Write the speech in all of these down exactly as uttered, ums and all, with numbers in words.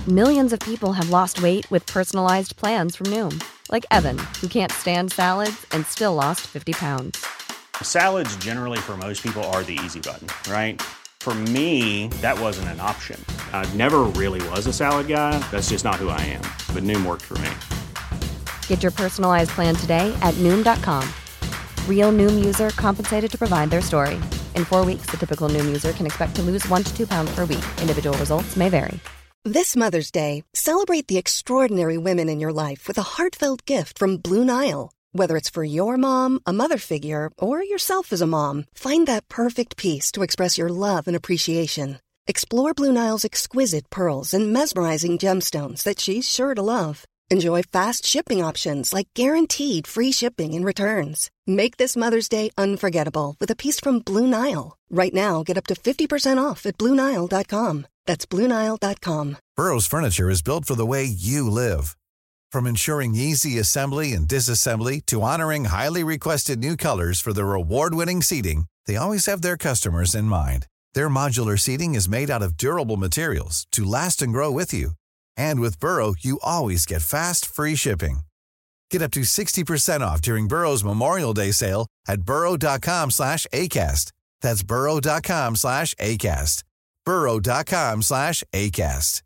Millions of people have lost weight with personalized plans from Noom. Like Evan, who can't stand salads and still lost fifty pounds. Salads generally for most people are the easy button, right? For me, that wasn't an option. I never really was a salad guy. That's just not who I am. But Noom worked for me. Get your personalized plan today at Noom dot com. Real Noom user compensated to provide their story. In four weeks, the typical Noom user can expect to lose one to two pounds per week. Individual results may vary. This Mother's Day, celebrate the extraordinary women in your life with a heartfelt gift from Blue Nile. Whether it's for your mom, a mother figure, or yourself as a mom, find that perfect piece to express your love and appreciation. Explore Blue Nile's exquisite pearls and mesmerizing gemstones that she's sure to love. Enjoy fast shipping options like guaranteed free shipping and returns. Make this Mother's Day unforgettable with a piece from Blue Nile. Right now, get up to fifty percent off at Blue Nile dot com. That's Blue Nile dot com. Burrow's furniture is built for the way you live. From ensuring easy assembly and disassembly to honoring highly requested new colors for their award-winning seating, they always have their customers in mind. Their modular seating is made out of durable materials to last and grow with you. And with Burrow, you always get fast, free shipping. Get up to sixty percent off during Burrow's Memorial Day sale at burrow dot com slash ACAST. That's burrow dot com slash ACAST. burrow dot com slash ACAST.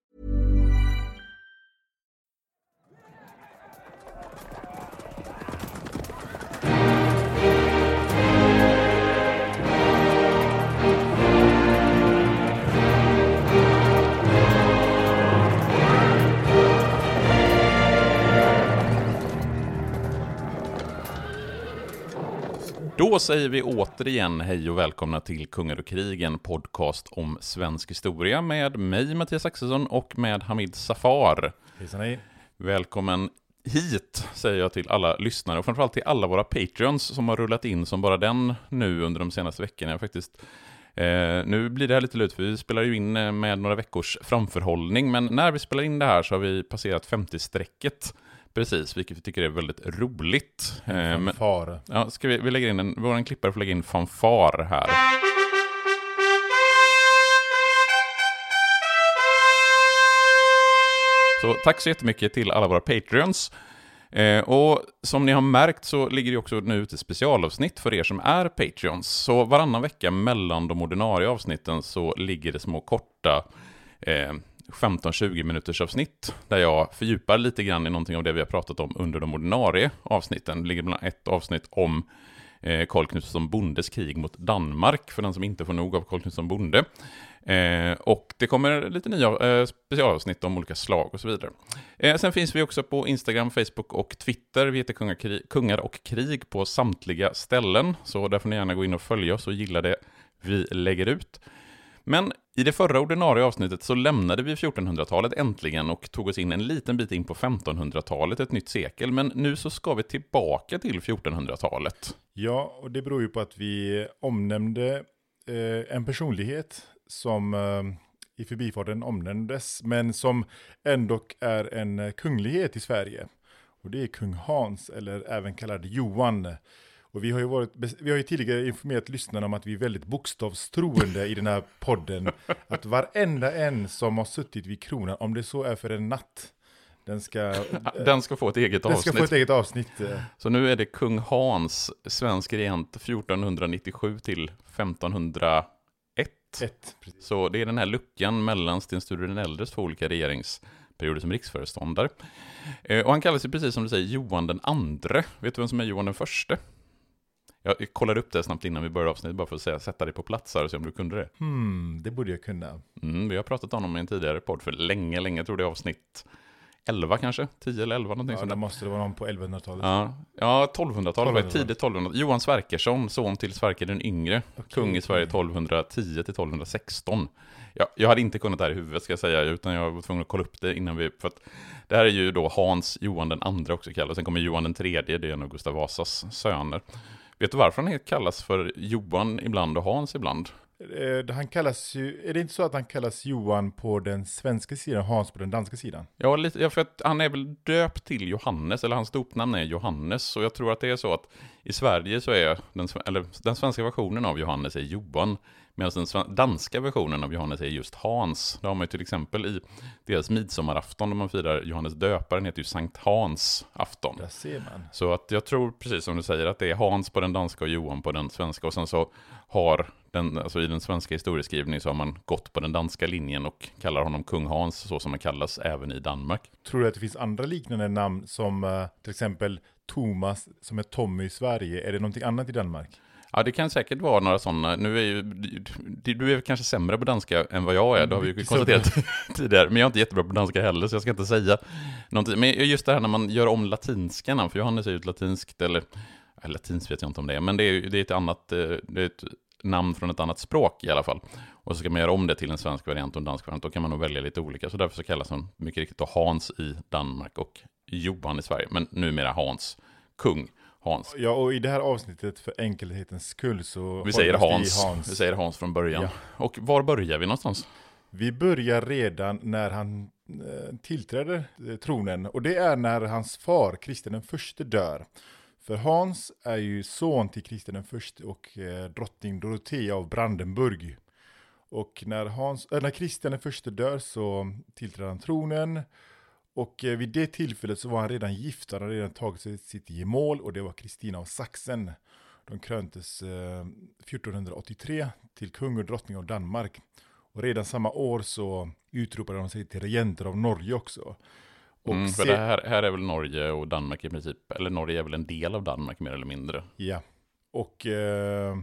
Då säger vi återigen hej och välkomna till Kungar och krig, en podcast om svensk historia med mig Mattias Axelsson och med Hamid Safar. Hejsan hej. Välkommen hit säger jag till alla lyssnare och framförallt till alla våra Patreons som har rullat in som bara den nu under de senaste veckorna faktiskt. Eh, nu blir det här lite lut för vi spelar ju in med några veckors framförhållning, men när vi spelar in det här så har vi passerat femtio-strecket. Precis, vilket vi tycker är väldigt roligt. Fanfar. Men, ja, ska vi, vi lägger in en, vår klippare får lägga in fanfar här. Så tack så jättemycket till alla våra Patreons. Eh, och som ni har märkt så ligger det också nu ute specialavsnitt för er som är Patreons. Så varannan vecka mellan de ordinarie avsnitten så ligger det små korta eh, femton till tjugo minuters avsnitt där jag fördjupar lite grann i någonting av det vi har pratat om under de ordinarie avsnitten. Det ligger bland ett avsnitt om eh, Carl Knutsson Bondes krig mot Danmark för den som inte får nog av Carl Knutsson Bonde. Eh, och det kommer lite nya eh, specialavsnitt om olika slag och så vidare. Eh, sen finns vi också på Instagram, Facebook och Twitter. Vi heter Kungar, krig, Kungar och krig på samtliga ställen. Så där får ni gärna gå in och följa oss och gilla det vi lägger ut. Men i det förra ordinarie avsnittet så lämnade vi fjortonhundratalet äntligen och tog oss in en liten bit in på femtonhundratalet, ett nytt sekel. Men nu så ska vi tillbaka till fjortonhundratalet. Ja, och det beror ju på att vi omnämnde eh, en personlighet som eh, i förbifarten omnämndes, men som ändå är en kunglighet i Sverige. Och det är kung Hans, eller även kallad Johan. Och vi har ju, varit, vi har ju tidigare informerat lyssnarna om att vi är väldigt bokstavstroende i den här podden. Att varenda en som har suttit vid kronan, om det så är för en natt, den ska, den ska få ett eget den avsnitt. Ska få ett eget avsnitt. Så nu är det kung Hans, svensk regent fjortonhundranittiosju till femtonhundraett. Ett, så det är den här luckan mellan Sten Sture den äldres två olika regeringsperioder som riksföreståndare. Eh, och han kallas ju precis som du säger Johan den andre. Vet du vem som är Johan den förste? Jag kollade upp det snabbt innan vi började avsnittet bara för att säga, sätta det på plats här och se om du kunde det. Hmm, det borde jag kunna. Mm, vi har pratat om honom i en tidigare podd för länge, länge. Jag tror det är avsnitt elva kanske, tio eller elva någonting ja, sånt. Ja, måste det vara någon på elvahundratalet. Ja, ja tolvhundratalet, tolvhundratalet. Tidigt tolvhundratalet. Johan Sverkersson, son till Sverker den yngre, okay, kung i Sverige tolvhundratio till tolvhundrasexton. Ja, jag hade inte kunnat det här i huvudet ska jag säga, utan jag var tvungen att kolla upp det innan vi, för att det här är ju då Hans, Johan den andra också kallas. Sen kommer Johan den tredje, det är en av Gustav Vasas söner. Vet du varför han kallas för Johan ibland och Hans ibland? Eh, han kallas ju, är det inte så att han kallas Johan på den svenska sidan och Hans på den danska sidan? Ja, lite, ja, för att han är väl döpt till Johannes, eller hans dopnamn är Johannes. Så jag tror att det är så att i Sverige så är den, eller den svenska versionen av Johannes är Johan, Medan den sven- danska versionen av Johannes är just Hans. Det har man ju till exempel i deras midsommarafton då man firar Johannes döparen, heter ju Sankt Hans afton. Där ser man. Så att jag tror precis som du säger att det är Hans på den danska och Johan på den svenska. Och sen så har den, alltså i den svenska historieskrivningen så har man gått på den danska linjen och kallar honom kung Hans, så som han kallas även i Danmark. Tror du att det finns andra liknande namn som uh, till exempel Thomas som är Tommy i Sverige? Är det någonting annat i Danmark? Ja, det kan säkert vara några sådana. Nu är ju, du är kanske sämre på danska än vad jag är. Det har vi ju konstaterat tidigare. Men jag är inte jättebra på danska heller, så jag ska inte säga någonting. Men just det här när man gör om latinska namn, för Johannes är ju ett latinskt, eller latinskt vet jag inte om det är, men det är, det är ett annat, det är ett namn från ett annat språk i alla fall. Och så ska man göra om det till en svensk variant och en dansk variant. Då kan man nog välja lite olika. Så därför så kallas han mycket riktigt då Hans i Danmark och Johan i Sverige. Men numera Hans, kung Hans. Ja, och i det här avsnittet för enkelhetens skull så... Vi säger Hans. Hans. Vi säger Hans från början. Ja. Och var börjar vi någonstans? Vi börjar redan när han eh, tillträder eh, tronen. Och det är när hans far, Kristian den förste, dör. För Hans är ju son till Kristian den förste och eh, drottning Dorothea av Brandenburg. Och när, Hans, äh, när Kristian den förste dör så tillträder han tronen. Och eh, vid det tillfället så var han redan gift. Han hade redan tagit sig sitt gemål och det var Kristina av Sachsen. De kröntes eh, fjortonhundraåttiotre till kung och drottning av Danmark. Och redan samma år så utropade de sig till regenter av Norge också. Och Mm, för se- det här, här är väl Norge och Danmark i princip, eller Norge är väl en del av Danmark mer eller mindre. Ja, och eh,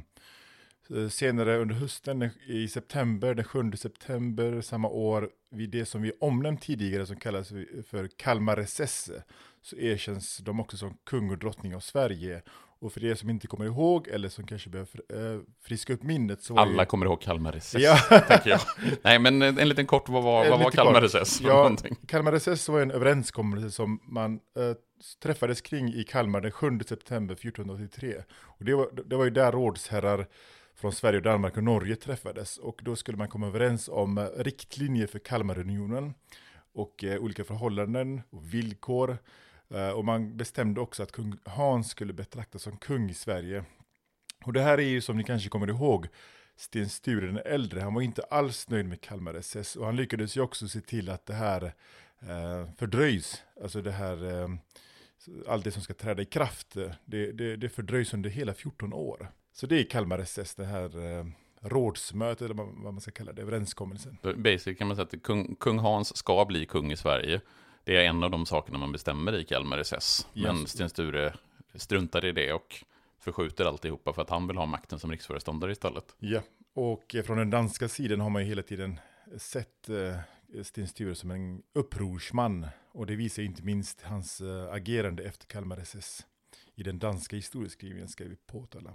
senare under hösten i september, den sjunde september samma år, vid det som vi omnämnt tidigare som kallas för Kalmarrecesse, så erkänns de också som kung och drottning av Sverige. Och för er som inte kommer ihåg eller som kanske behöver äh, friska upp minnet så var Alla ju... kommer ihåg Kalmarrecesse, Ja. tänker jag. Nej, men en liten kort, vad var, En vad var lite Kalmarrecesse? för Ja, någonting? Kalmarrecesse var en överenskommelse som man äh, träffades kring i Kalmar den sjunde september fjortonhundraåttiotre. Och det var, det var ju där rådsherrar från Sverige, Danmark och Norge träffades. Och då skulle man komma överens om äh, riktlinjer för Kalmarunionen och äh, olika förhållanden och villkor. Uh, och man bestämde också att kung Hans skulle betraktas som kung i Sverige. Och det här är ju som ni kanske kommer ihåg Sten Sture den äldre. Han var inte alls nöjd med Kalmarrecesse och han lyckades ju också se till att det här uh, fördröjs. Alltså det här, uh, allt det som ska träda i kraft, det, det, det fördröjs under hela fjorton år. Så det är Kalmarrecesse, det här uh, rådsmötet eller vad man ska kalla det, överenskommelsen. Basic kan man säga att kung, kung Hans ska bli kung i Sverige. Det är en av de sakerna man bestämmer i Kalmarrecesse. Men Yes. Sten Sture struntar i det och förskjuter alltihopa för att han vill ha makten som riksföreståndare istället. Ja, och eh, från den danska sidan har man ju hela tiden sett eh, Sten Sture som en upprorsman. Och det visar inte minst hans eh, agerande efter Kalmarrecesse. I den danska historieskrivningen ska vi påtala.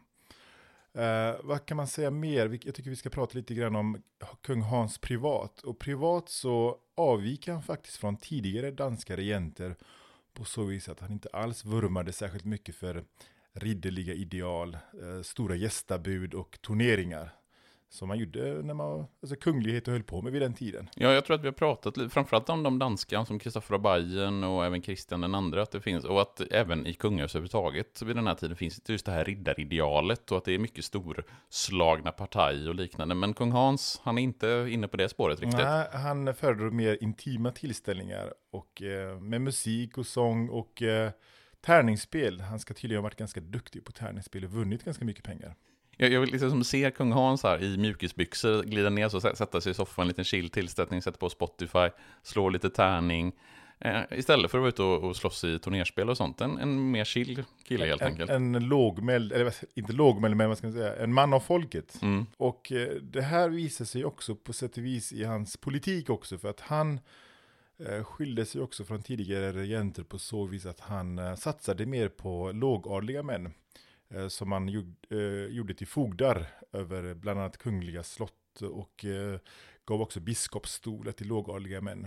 Eh, vad kan man säga mer? Vi- Jag tycker vi ska prata lite grann om kung Hans privat. Och privat så avviker han faktiskt från tidigare danska regenter på så vis att han inte alls vurmade särskilt mycket för ridderliga ideal, eh, stora gästabud och turneringar som man gjorde när man, alltså kunglighet höll på med vid den tiden. Ja, jag tror att vi har pratat lite, framförallt om de danska som Kristoffer av Bayern och även Kristian den andra, att det finns, och att även i kungahus överhuvudtaget vid den här tiden finns det just det här riddaridealet och att det är mycket storslagna partaj och liknande. Men kung Hans, han är inte inne på det spåret riktigt. Nej, han föredrog mer intima tillställningar och eh, med musik och sång och eh, tärningsspel. Han ska tydligen ha varit ganska duktig på tärningsspel och vunnit ganska mycket pengar. Jag, jag vill liksom se kung Hans här i mjukisbyxor glida ner så sä- sätta sig i soffan, en liten chill tillställning, sätta på Spotify, slå lite tärning. Eh, istället för att vara ute och, och slåss i turnerspel och sånt. En, en mer chill kille helt En, enkelt. en lågmäld, eller vad- inte lågmäld, men vad ska man säga, en man av folket. Mm. Och eh, det här visar sig också på sätt och vis i hans politik också, för att han eh, skilde sig också från tidigare regenter på så vis att han eh, satsade mer på lågadliga män eh, som man gjorde, eh, gjorde till fogdar över bland annat kungliga slott och eh, gav också biskopsstolar till lågadliga män.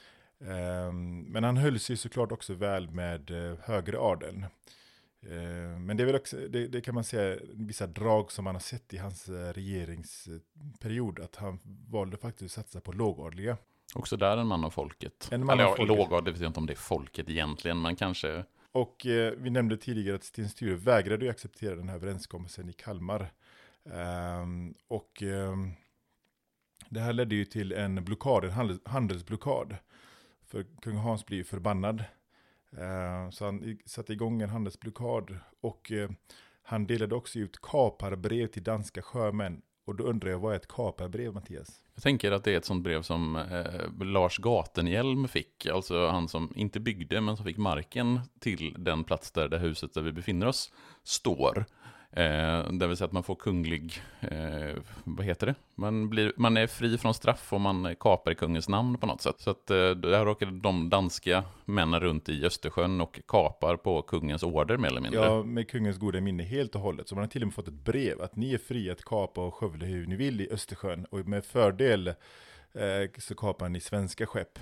Eh, men han höll sig såklart också väl med eh, högre adeln. Eh, Men det är väl också, det, det kan man säga, vissa drag som man har sett i hans eh, regeringsperiod, att han valde faktiskt att satsa på lågadliga. Också där en man av folket. En man Eller av ja, folket. lågad, det vet jag inte om det är folket egentligen, men kanske... Och eh, vi nämnde tidigare att Sten Sture vägrade att acceptera den här överenskommelsen i Kalmar. Um, och um, det här ledde ju till en blockad, en handels, handelsblockad. För kung Hans blir förbannad. Uh, så han satte igång en handelsblockad. Och uh, han delade också ut kaparbrev till danska sjömän. Och då undrar jag, vad är ett kaparbrev, Mattias? Jag tänker att det är ett sånt brev som eh, Lars Gatenhjelm fick. Alltså han som inte byggde men som fick marken till den plats där det huset där vi befinner oss står. Eh, det vill säga att man får kunglig, eh, vad heter det? Man, blir, man är fri från straff och man kapar i kungens namn på något sätt. Så att eh, där åker de danska männen runt i Östersjön och kapar på kungens order mer eller mindre. Ja, med kungens goda minne helt och hållet. Så man har till och med fått ett brev att ni är fria att kapa och skövla hur ni vill i Östersjön. Och med fördel eh, så kapar ni svenska skepp.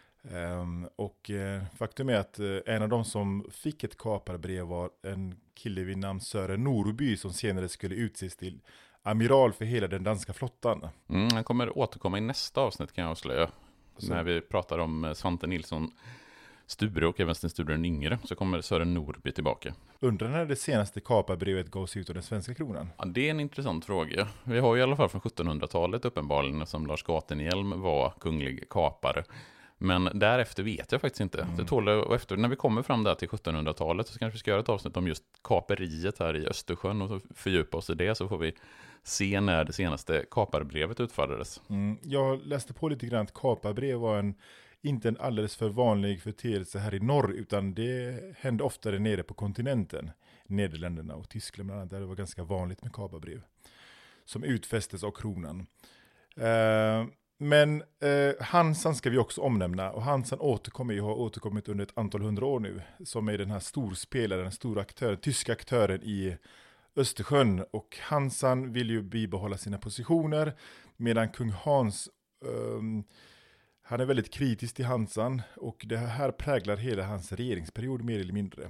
Um, och uh, faktum är att uh, en av de som fick ett kaparbrev var en kille vid namn Sören Norby som senare skulle utses till amiral för hela den danska flottan. Mm, han kommer återkomma i nästa avsnitt kan jag avslöja. Så. När vi pratar om Svante Nilsson Sture och även Sten Sture den yngre så kommer Sören Norby tillbaka. Undrar när det senaste kaparbrevet gavs ut av den svenska kronan? Ja, det är en intressant fråga. Vi har ju i alla fall från sjuttonhundratalet uppenbarligen som Lars Gatenhjelm var kunglig kapare. Men därefter vet jag faktiskt inte. Mm. Det tål, och efter, när vi kommer fram där till sjuttonhundratalet så kanske vi ska göra ett avsnitt om just kaperiet här i Östersjön och så fördjupa oss i det så får vi se när det senaste kaparbrevet utfärdades. Mm. Jag läste på lite grann att kaparbrev var en, inte en alldeles för vanlig företeelse här i norr utan det hände oftare nere på kontinenten. Nederländerna och Tyskland bland annat, där det var ganska vanligt med kaparbrev som utfästes av kronan. Uh, Men eh, Hansan ska vi också omnämna och Hansan återkommer ju, har återkommit under ett antal hundra år nu som är den här storspelaren, den stora aktören, tyska aktören i Östersjön och Hansan vill ju bibehålla sina positioner medan kung Hans eh, han är väldigt kritisk till Hansan och det här präglar hela hans regeringsperiod mer eller mindre.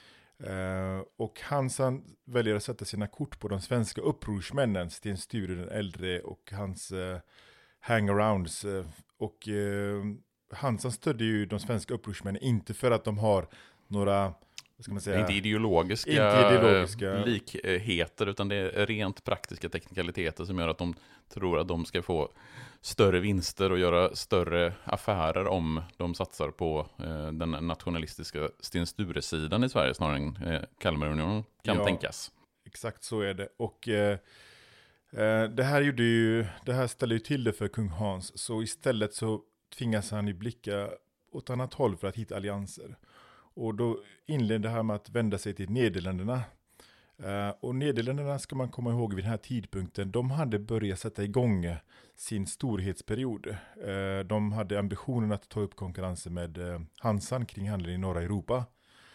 Uh, och Hansan väljer att sätta sina kort på de svenska upprorsmännen Sten Sture den äldre och hans uh, hangarounds och eh, Hansan stödde ju de svenska upprorsmännen inte för att de har några, vad ska man säga, inte ideologiska, inte ideologiska likheter utan det är rent praktiska teknikaliteter som gör att de tror att de ska få större vinster och göra större affärer om de satsar på eh, den nationalistiska Sten Sture-sidan i Sverige snarare än eh, Kalmarunionen kan ja, tänkas. Exakt så är det och eh, Det här, gjorde ju, det här ställer ju till det för kung Hans så istället så tvingas han ju blicka åt annat håll för att hitta allianser. Och då inledde han med att vända sig till Nederländerna. Uh, och Nederländerna ska man komma ihåg vid den här tidpunkten, de hade börjat sätta igång sin storhetsperiod. Uh, de hade ambitionen att ta upp konkurrensen med uh, Hansan kring handeln i norra Europa.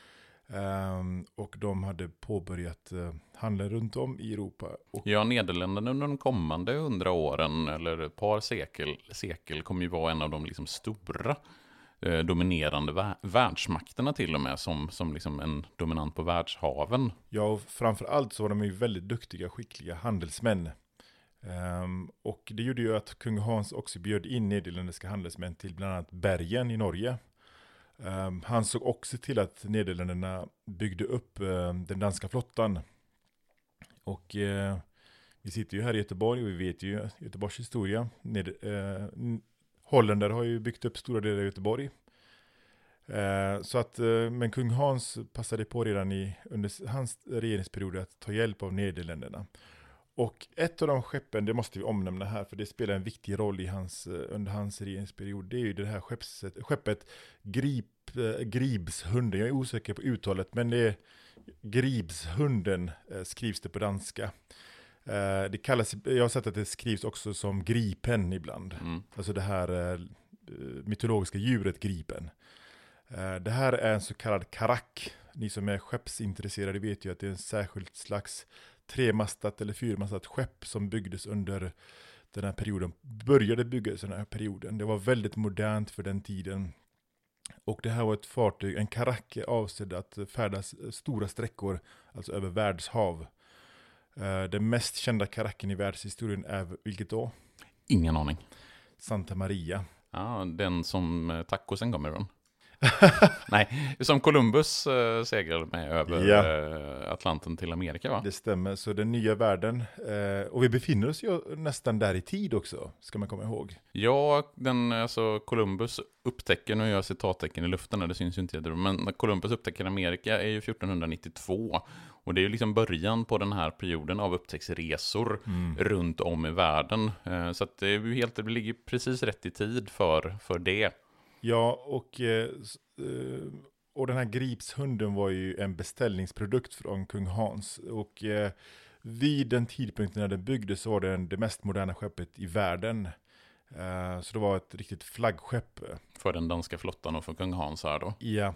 Um, och de hade påbörjat uh, handla runt om i Europa. Och ja, Nederländerna under de kommande hundra åren eller ett par sekel, sekel kommer ju vara en av de liksom stora eh, dominerande vä- världsmakterna till och med som, som liksom en dominant på världshaven. Ja, och framförallt så var de ju väldigt duktiga, skickliga handelsmän. Um, och det gjorde ju att kung Hans också bjöd in nederländska handelsmän till bland annat Bergen i Norge. Um, han såg också till att Nederländerna byggde upp uh, den danska flottan. Och uh, vi sitter ju här i Göteborg och vi vet ju Göteborgs historia. Ned, uh, Holländare har ju byggt upp stora delar av Göteborg. Uh, så att, uh, men kung Hans passade på redan i, under hans regeringsperiod att ta hjälp av Nederländerna. Och ett av de skeppen, det måste vi omnämna här för det spelar en viktig roll i hans, under hans regeringsperiod. Det är ju det här skeppet, skeppet Grip, eh, Gribshunden. Jag är osäker på uttalet men det är Gribshunden eh, skrivs det på danska. Eh, det kallas, jag har sett att det skrivs också som Gripen ibland. Mm. Alltså det här eh, mytologiska djuret Gripen. Eh, det här är en så kallad karak. Ni som är skeppsintresserade vet ju att det är en särskild slags tremastat eller fyrmastat skepp som byggdes under den här perioden, började byggas den här perioden. Det var väldigt modernt för den tiden. Och det här var ett fartyg, en karak avsedd att färdas stora sträckor, alltså över världshav. Den mest kända karaken i världshistorien är vilket då? Ingen aning. Santa Maria. Ja, den som tacosen kommer ifrån. Nej, som Columbus eh, seglade med över Ja. eh, Atlanten till Amerika, va? Det stämmer, så den nya världen. Eh, och vi befinner oss ju nästan där i tid också, ska man komma ihåg. Ja, den, alltså Columbus upptäcker, nu gör jag citattecken i luften, det syns ju inte, men Columbus upptäcker Amerika är ju fjortonhundranittiotvå. Och det är ju liksom början på den här perioden av upptäcktsresor mm. runt om i världen. Eh, så att det, är ju helt, det ligger precis rätt i tid för, för det. Ja, och, eh, och den här gripshunden var ju en beställningsprodukt från kung Hans. Och eh, vid den tidpunkten när den byggdes så var det det mest moderna skeppet i världen. Eh, så det var ett riktigt flaggskepp. För den danska flottan och för kung Hans här då. Ja.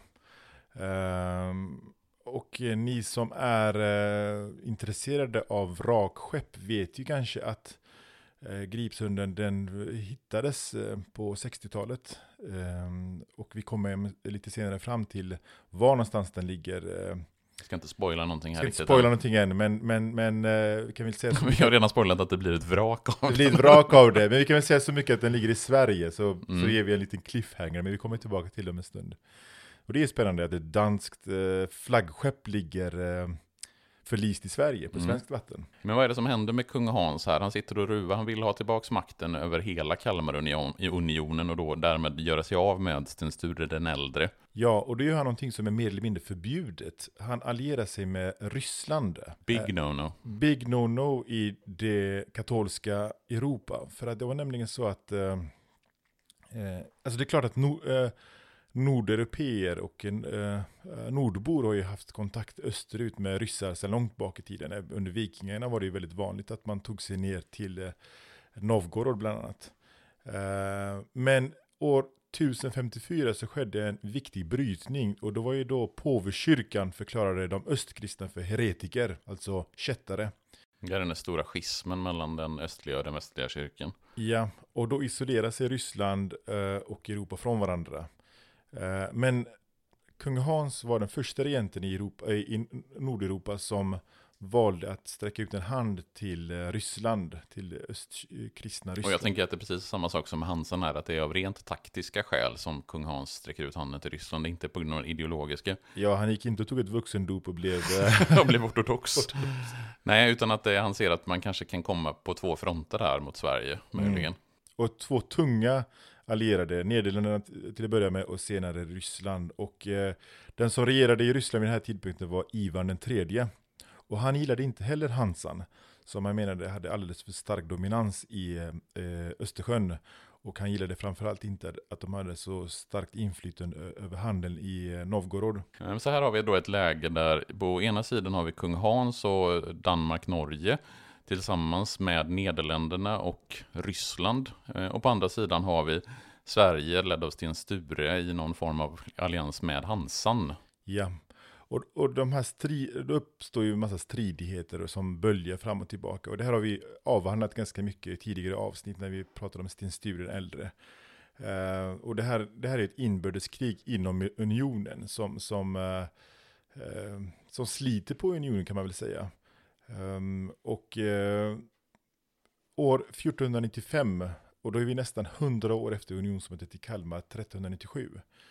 Eh, och eh, ni som är eh, intresserade av vrakskepp vet ju kanske att Eh, gripshunden den hittades eh, på sextiotalet eh, och vi kommer lite senare fram till var någonstans den ligger. Eh, jag ska inte spoila någonting här. Jag ska inte spoila någonting än, men, men, men eh, vi kan väl säga så vi har redan spoilat att det blir ett vrak av det. blir ett vrak av det, men vi kan väl säga så mycket att den ligger i Sverige, så, mm. så ger vi en liten cliffhanger, men vi kommer tillbaka till dem en stund. Och det är spännande att ett danskt eh, flaggskepp ligger eh, förlist i Sverige på svenskt mm. vatten. Men vad är det som händer med kung Hans här? Han sitter och ruvar, han vill ha tillbaks makten över hela Kalmarunionen och då därmed göra sig av med Sten Sture den äldre. Ja, och det gör han någonting som är mer eller mindre förbjudet. Han allierar sig med Ryssland. Big no-no. Big no-no i det katolska Europa. För att det var nämligen så att eh, eh, alltså det är klart att no, eh, nordeuropeer och eh, nordbor har ju haft kontakt österut med ryssar sedan långt bak i tiden. Under vikingarna var det ju väldigt vanligt att man tog sig ner till eh, Novgorod bland annat. Eh, men år tusen femtiofyra så skedde en viktig brytning, och då var ju då påvekyrkan förklarade de östkristna för heretiker, alltså kättare. Det är den stora schismen mellan den östliga och den västliga kyrkan. Ja, och då isolerar sig Ryssland eh, och Europa från varandra. Men kung Hans var den första regenten i, Europa, i Nordeuropa som valde att sträcka ut en hand till Ryssland, till östkristna Ryssland. Och jag tänker att det är precis samma sak som med Hansen här, att det är av rent taktiska skäl som kung Hans sträcker ut handen till Ryssland, inte på grund av ideologiska. Ja, han gick inte och tog ett vuxendop och blev... och blev ortodox. Nej, utan att det, han ser att man kanske kan komma på två fronter här mot Sverige, möjligen. Mm. Och två tunga allierade, Nederländerna till att börja med och senare Ryssland. Och eh, den som regerade i Ryssland vid den här tidpunkten var Ivan den tredje. Och han gillade inte heller Hansan, som han menade hade alldeles för stark dominans i eh, Östersjön. Och han gillade framförallt inte att de hade så starkt inflytande över handeln i eh, Novgorod. Så här har vi då ett läge där på ena sidan har vi kung Hans och Danmark-Norge tillsammans med Nederländerna och Ryssland. Och på andra sidan har vi Sverige ledd av Sten Sture i någon form av allians med Hansan. Ja, och, och de här strid, det uppstår ju en massa stridigheter som böljar fram och tillbaka. Och det här har vi avhandlat ganska mycket i tidigare avsnitt när vi pratade om Sten Sture den äldre. Uh, och det här, det här är ett inbördeskrig inom unionen som, som, uh, uh, som sliter på unionen, kan man väl säga. Um, och uh, år fjortonhundranittiofem, och då är vi nästan hundra år efter unionsmötet i Kalmar trettonhundranittiosju,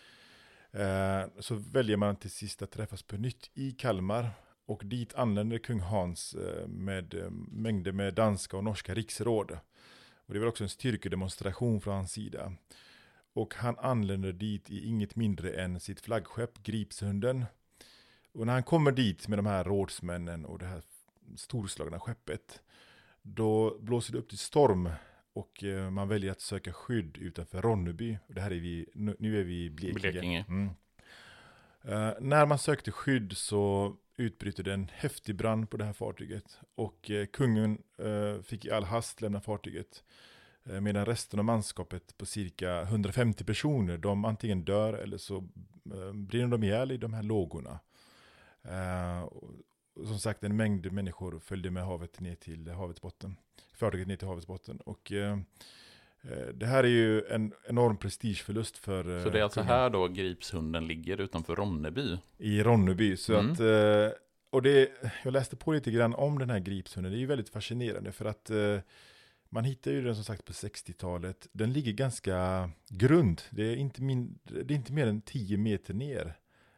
uh, så väljer man till sist att träffas på nytt i Kalmar, och dit anländer kung Hans uh, med uh, mängder med danska och norska riksråd. Och det var också en styrkedemonstration från hans sida. Och han anländer dit i inget mindre än sitt flaggskepp Gripshunden. Och när han kommer dit med de här rådsmännen och det här storslagna skeppet, då blåser det upp till storm och eh, man väljer att söka skydd utanför Ronneby. Och det här är vi, nu, nu är vi i Blekinge. Blekinge. Mm. Uh, när man sökte skydd så utbryter det en häftig brand på det här fartyget, och eh, kungen eh, fick i all hast lämna fartyget, eh, medan resten av manskapet på cirka hundrafemtio personer, de antingen dör eller så eh, brinner de ihjäl i de här lågorna. Eh, och, och som sagt, en mängd människor följde med havet ner till havets botten, fartyget ner till havets botten, och eh, det här är ju en enorm prestigeförlust för... Så det är alltså kungen. Här då Gripshunden ligger utanför Ronneby? I Ronneby, så mm. att... Och det, jag läste på lite grann om den här Gripshunden. Det är ju väldigt fascinerande för att Man hittar ju den som sagt på sextiotalet. Den ligger ganska grund. Det är inte, min, det är inte mer än tio meter ner.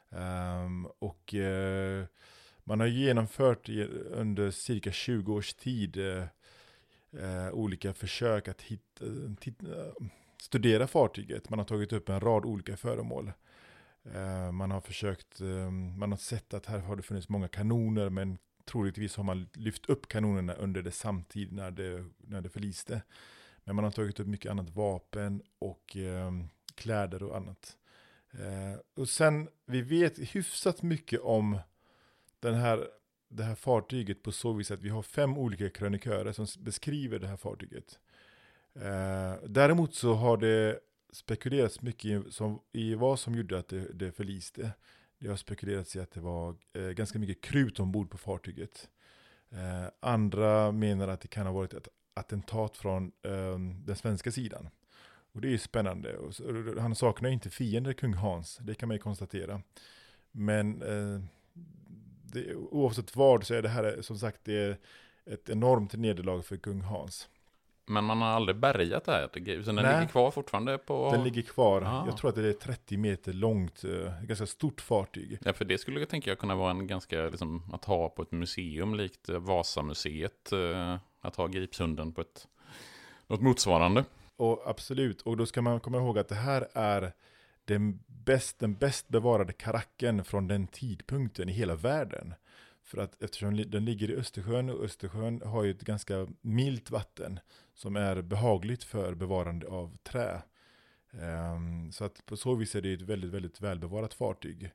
Um, och uh, man har genomfört i, under cirka tjugo års tid uh, uh, olika försök att hitta, titta, studera fartyget. Man har tagit upp en rad olika föremål. Uh, man har försökt, um, man har sett att här har det funnits många kanoner, men troligtvis har man lyft upp kanonerna under det samtid när det, när det förliste. Men man har tagit upp mycket annat vapen och eh, kläder och annat. Eh, och sen, vi vet hyfsat mycket om den här, det här fartyget på så vis att vi har fem olika krönikörer som beskriver det här fartyget. Eh, däremot så har det spekulerats mycket i, som, i vad som gjorde att det, det förliste. Det har spekulerats i att det var eh, ganska mycket krut ombord på fartyget. Eh, andra menar att det kan ha varit ett attentat från eh, den svenska sidan. Och det är ju spännande. Och så, han saknar inte fiender, kung Hans. Det kan man ju konstatera. Men eh, det, oavsett vad så är det här som sagt det är ett enormt nederlag för kung Hans. Men man har aldrig bärgat det här. Så den Nej. ligger kvar fortfarande på... Den ligger kvar. Ah. Jag tror att det är trettio meter långt. Ganska stort fartyg. Ja, för det skulle jag tänka jag kunna vara en ganska, liksom, att ha på ett museum likt Vasamuseet. Att ha gripshunden på ett något motsvarande. Och absolut. Och då ska man komma ihåg att det här är den bäst, den bäst bevarade karacken från den tidpunkten i hela världen. För att eftersom den ligger i Östersjön och Östersjön har ju ett ganska milt vatten som är behagligt för bevarande av trä. Um, så att på så vis är det ett väldigt, väldigt välbevarat fartyg.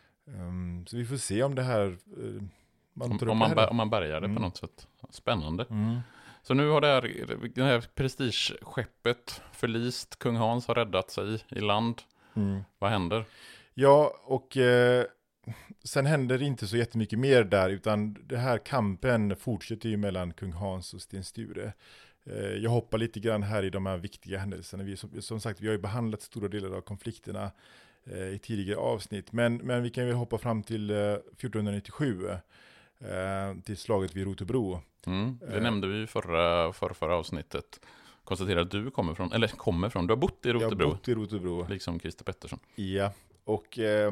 Um, så vi får se om det här... Uh, man om, om, man här. om man bärgar det mm. på något sätt. Spännande. Mm. Så nu har det här, det här prestigeskeppet förlist. Kung Hans har räddat sig i land. Mm. Vad händer? Ja, och... Uh, Sen händer det inte så jättemycket mer där, utan det här kampen fortsätter ju mellan kung Hans och Sten Sture. Jag hoppar lite grann här i de här viktiga händelserna. Vi, som, som sagt, vi har ju behandlat stora delar av konflikterna eh, i tidigare avsnitt. Men, men vi kan ju hoppa fram till eh, fjortonhundranittiosju, eh, till slaget vid Rotebro. Mm, det eh, nämnde vi i förra, förra, förra avsnittet. Konstaterar att du kommer från, eller kommer från, du har bott i Rotebro. Jag har bott i Rotebro. Liksom Christer Pettersson. Ja, och... Eh,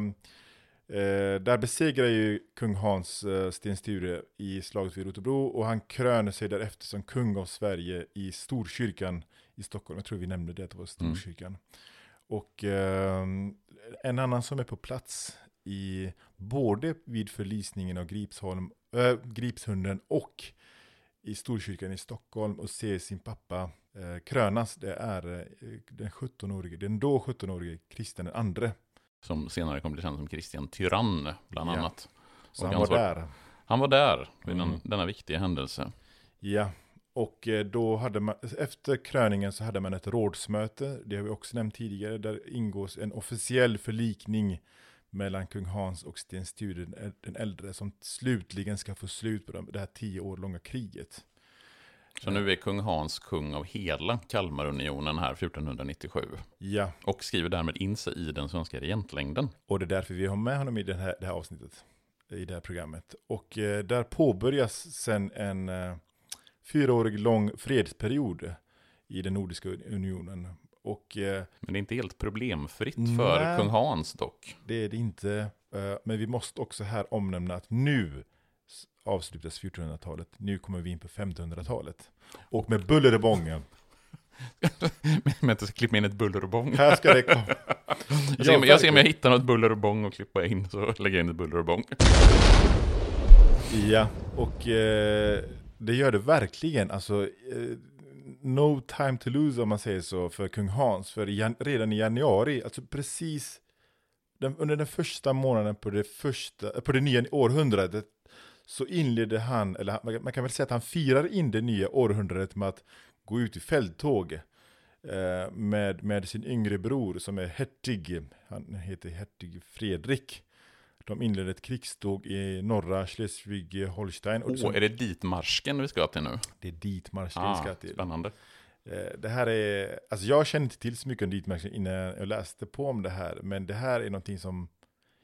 Eh, där besegrar ju kung Hans eh, Sten Sture i slaget vid Rotebro, och han kröner sig därefter som kung av Sverige i Storkyrkan i Stockholm. Jag tror vi nämnde det, att det var Storkyrkan. Mm. Och eh, en annan som är på plats i både vid förlisningen av Gripsholm, äh, Gripshunden och i Storkyrkan i Stockholm och ser sin pappa eh, krönas, det är eh, den sjuttonårige, den då sjuttonårige Kristian den andre. Som senare kommer bli känd som Kristian Tyrann, bland ja. annat. Så han var där. Han var där vid mm. den, denna viktiga händelse. Ja, och då hade man, efter kröningen så hade man ett rådsmöte, det har vi också nämnt tidigare, där ingås en officiell förlikning mellan kung Hans och Sten Sture den äldre, som slutligen ska få slut på det här tio år långa kriget. Så nu är kung Hans kung av hela Kalmarunionen här fjortonhundranittiosju. Ja. Och skriver därmed in sig i den svenska regentlängden. Och det är därför vi har med honom i den här, det här avsnittet, i det här programmet. Och eh, där påbörjas sen en eh, fyraårig lång fredsperiod i den nordiska unionen. Och, eh, men det är inte helt problemfritt för nej, kung Hans dock. Det är det inte. Eh, men vi måste också här omnämna att nu avslutas fjortonhundratalet. Nu kommer vi in på femtonhundratalet. Och med buller och bången. Men inte ska klippa in ett buller och bång. Här ska det komma. Jag ser, jag ser om jag hittar något buller och bång och klippa in, så lägger jag in ett buller och bång. Ja, och eh, det gör det verkligen. Alltså, eh, no time to lose om man säger så för kung Hans. För jan- redan i januari, alltså precis den, under den första månaden på det, första, på det nya århundradet, så inledde han, eller man kan väl säga att han firar in det nya århundradet med att gå ut i fälttåg eh, med, med sin yngre bror som är hertig. Han heter hertig Fredrik. De inledde ett krigståg i norra Schleswig-Holstein. Åh, oh, är det dit marsken vi ska till nu? Det är dit marsken ah, vi ska till. Spännande. Eh, det här är, alltså jag kände inte till så mycket om dit marsken innan jag läste på om det här. Men det här är någonting som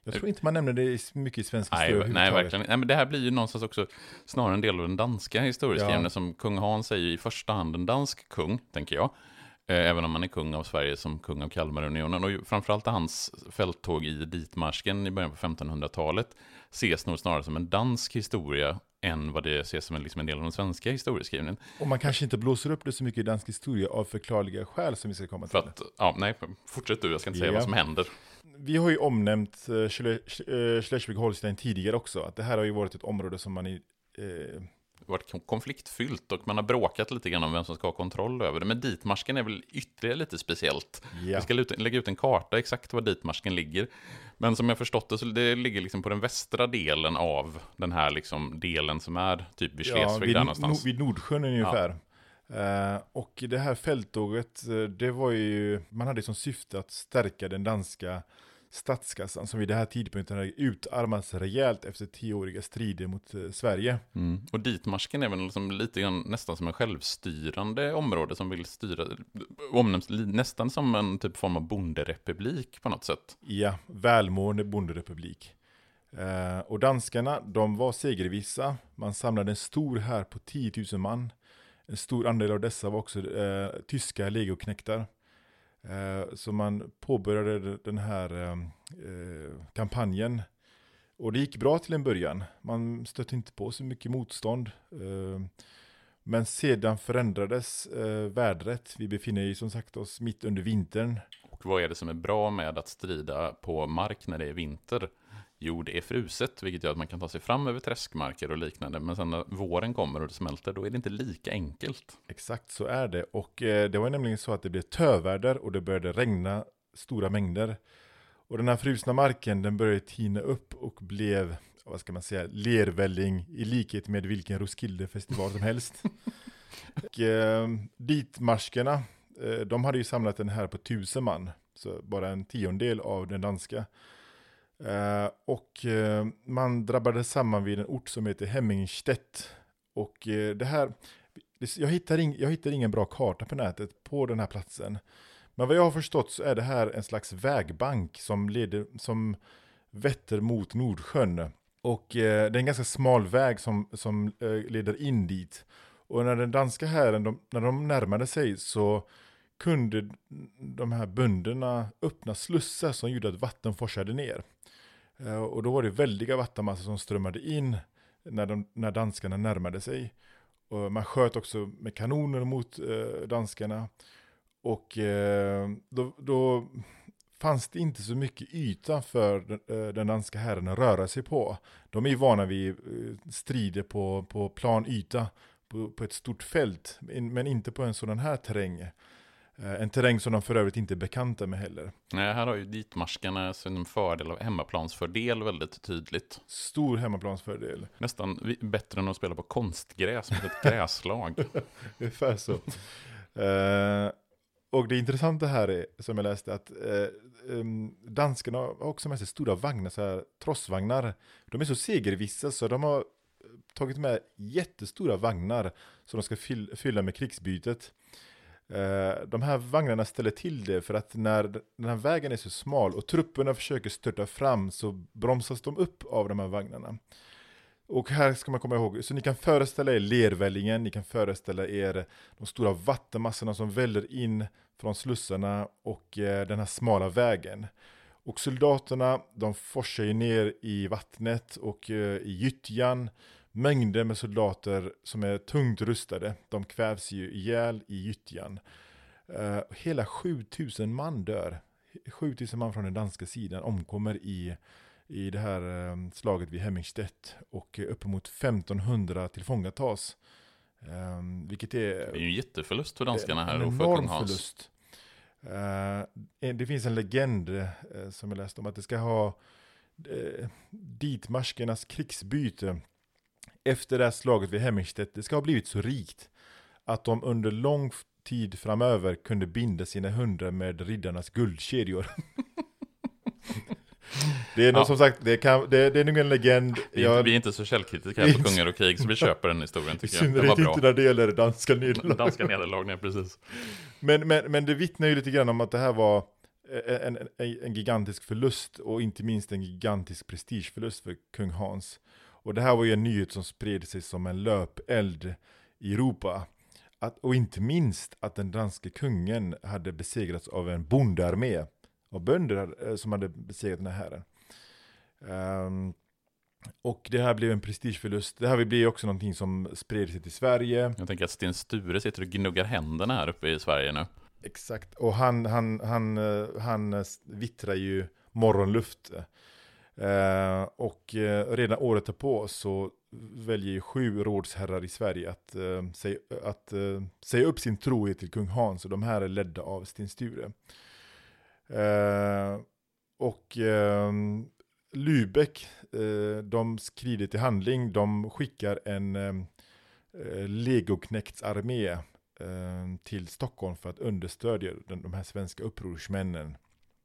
Jag tror inte man nämner det mycket i svensk nej, historia. Nej, verkligen. Nej, men det här blir ju någonstans också snarare en del av den danska historieskrivningen, ja. Som kung Hans är ju i första hand en dansk kung, tänker jag. Även om man är kung av Sverige som kung av Kalmarunionen. Och framförallt hans fälttåg i Ditmarsken i början på femtonhundratalet ses nog snarare som en dansk historia än vad det ses som en, liksom en del av den svenska historieskrivningen. Och man kanske inte blåser upp det så mycket i dansk historia av förklarliga skäl som vi ska komma till. För att, ja, nej, fortsätt du, jag ska inte säga ja. vad som händer. Vi har ju omnämnt uh, Schleswig-Holstein tidigare också. Att det här har ju varit ett område som man i... Uh, varit konfliktfyllt och man har bråkat lite grann om vem som ska ha kontroll över det. Men Ditmarsken är väl ytterligare lite speciellt. Ja. Vi ska lägga ut en karta exakt var Ditmarsken ligger. Men som jag förstått det så det ligger liksom på den västra delen av den här liksom delen som är typ vid Schleswig, ja, vid, där någonstans. Vid Nordsjön ungefär. Ja. Uh, och det här fälttåget, det var ju, man hade som syfte att stärka den danska statskassan som vid det här tidpunkten hade utarmats rejält efter tioåriga strider mot eh, Sverige. Mm. Och Ditmarsken är väl liksom lite grann nästan som en självstyrande område som vill styra, omnämns nästan som en typ form av bonderepublik på något sätt. Ja, välmående bonderepublik. Eh, och danskarna, de var segervissa. Man samlade en stor här på tio tusen man. En stor andel av dessa var också eh, tyska legoknektar. Så man påbörjade den här eh, kampanjen. Och det gick bra till en början. Man stötte inte på så mycket motstånd. Eh, men sedan förändrades eh, vädret. Vi befinner oss som sagt oss mitt under vintern. Och vad är det som är bra med att strida på mark när det är vinter? Jo, det är fruset, vilket gör att man kan ta sig fram över träskmarker och liknande. Men sen när våren kommer och det smälter, då är det inte lika enkelt. Exakt, så är det. Och eh, det var nämligen så att det blev töväder och det började regna stora mängder. Och den här frusna marken, den började tina upp och blev, vad ska man säga, lervälling i likhet med vilken Roskilde-festival som helst. och eh, ditmarskerna, eh, de hade ju samlat den här på tusen man. Så bara en tiondel av den danska. Uh, och uh, man drabbades samman vid en ort som heter Hemmingstedt. Och uh, det här, det, jag, hittar ing, jag hittar ingen bra karta på nätet på den här platsen. Men vad jag har förstått så är det här en slags vägbank som, leder, som vetter mot Nordsjön. Och uh, det är en ganska smal väg som, som uh, leder in dit. Och när den danska hären, de, när de närmade sig så kunde de här bönderna öppna slussar som gjorde att vatten forsade ner. Och då var det väldiga vattenmassor som strömmade in när, de, när danskarna närmade sig. Och man sköt också med kanoner mot eh, danskarna. Och eh, då, då fanns det inte så mycket yta för den, eh, den danska herren att röra sig på. De är ju vana vid eh, strider på, på plan yta, på, på ett stort fält. Men inte på en sådan här terräng. En terräng som de för övrigt inte är bekanta med heller. Nej, här har ju ditmarskarna en fördel av hemmaplansfördel väldigt tydligt. Stor hemmaplansfördel. Nästan bättre än att spela på konstgräs med ett gräslag. Ungefär så. uh, och det intressanta här är, som jag läste, att uh, um, danskarna har också med sig stora vagnar, så här trossvagnar. De är så segervissa så de har tagit med jättestora vagnar som de ska fyll, fylla med krigsbytet. De här vagnarna ställer till det för att när den här vägen är så smal och trupperna försöker störta fram så bromsas de upp av de här vagnarna. Och här ska man komma ihåg, så ni kan föreställa er lervällingen, ni kan föreställa er de stora vattenmassorna som väller in från slussarna och den här smala vägen. Och soldaterna, de forsar ju ner i vattnet och i gyttjan. Mängder med soldater som är tungt rustade. De kvävs ju ihjäl i gyttjan. Uh, hela sjutusen man dör. sjutusen man från den danska sidan omkommer i, i det här uh, slaget vid Hemmingstedt. Och uh, uppemot femtonhundra tillfångatas. Um, vilket är... Det är ju en jätteförlust för danskarna här. En enorm förlust. Uh, det finns en legend uh, som jag läste om att det ska ha uh, ditmarskernas krigsbyte. Efter det här slaget vid Hemmingstedt, det ska ha blivit så rikt att de under lång tid framöver kunde binda sina hundar med riddarnas guldkedjor. Det är nog ja. som sagt, det, kan, det, det är nog en legend. Vi, jag, vi är inte så källkritiska här på Kungar och krig, så vi köper den historien tycker jag. Det var bra. Inte när det gäller danska nederlag. Danska nederlag, nej, precis. Men, men, men det vittnar ju lite grann om att det här var en, en, en gigantisk förlust och inte minst en gigantisk prestigeförlust för kung Hans. Och det här var ju en nyhet som spred sig som en löpeld i Europa. Att, och inte minst att den danske kungen hade besegrats av en bondearmé av bönder som hade besegrat den här herren. Um, och det här blev en prestigeförlust. Det här blir också någonting som spred sig till Sverige. Jag tänker att Sten Sture sitter och gnuggar händerna här uppe i Sverige nu. Exakt, och han, han, han, han vittrar ju morgonluft. Uh, och uh, redan året på så väljer ju sju rådsherrar i Sverige att, uh, säga, att uh, säga upp sin trohet till kung Hans. Och de här är ledda av Sten Sture. Uh, och uh, Lübeck, uh, de skrider till handling. De skickar en uh, legoknektsarmé uh, till Stockholm för att understödja den, de här svenska upprorsmännen.